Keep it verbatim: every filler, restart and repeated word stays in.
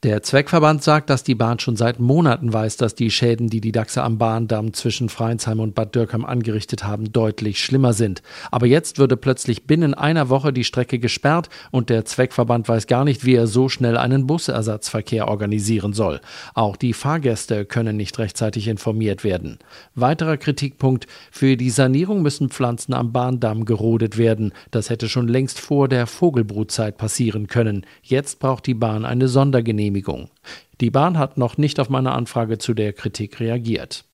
Der Zweckverband sagt, dass die Bahn schon seit Monaten weiß, dass die Schäden, die die Dachse am Bahndamm zwischen Freinsheim und Bad Dürkheim angerichtet haben, deutlich schlimmer sind. Aber jetzt würde plötzlich binnen einer Woche die Strecke gesperrt und der Zweckverband weiß gar nicht, wie er so schnell einen Busersatzverkehr organisieren soll. Auch die Fahrgäste können nicht rechtzeitig informiert werden. Weiterer Kritikpunkt: Für die Sanierung müssen Pflanzen am Bahndamm gerodet werden. Das hätte schon längst vor der Vogelbrutzeit passieren können. Jetzt braucht die Bahn eine Sondergenehmigung. Die Bahn hat noch nicht auf meine Anfrage zu der Kritik reagiert.